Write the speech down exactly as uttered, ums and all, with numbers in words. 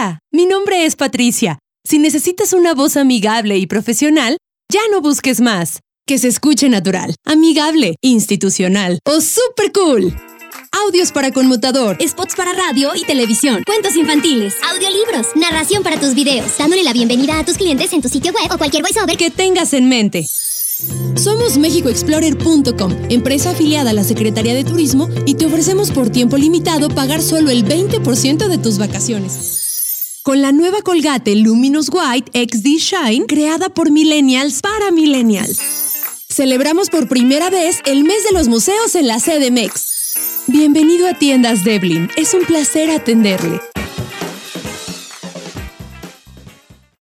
Hola, mi nombre es Patricia. Si necesitas una voz amigable y profesional, ya no busques más. Que se escuche natural, amigable, institucional o super cool. Audios para conmutador, spots para radio y televisión, cuentos infantiles, audiolibros, narración para tus videos, dándole la bienvenida a tus clientes en tu sitio web o cualquier voiceover que tengas en mente. Somos México Explorer punto com, empresa afiliada a la Secretaría de Turismo, y te ofrecemos por tiempo limitado pagar solo el veinte por ciento de tus vacaciones. Con la nueva Colgate Luminous White X D Shine, creada por millennials para millennials. Celebramos por primera vez el mes de los museos en la C D M X. Bienvenido a Tiendas Devlin, es un placer atenderle.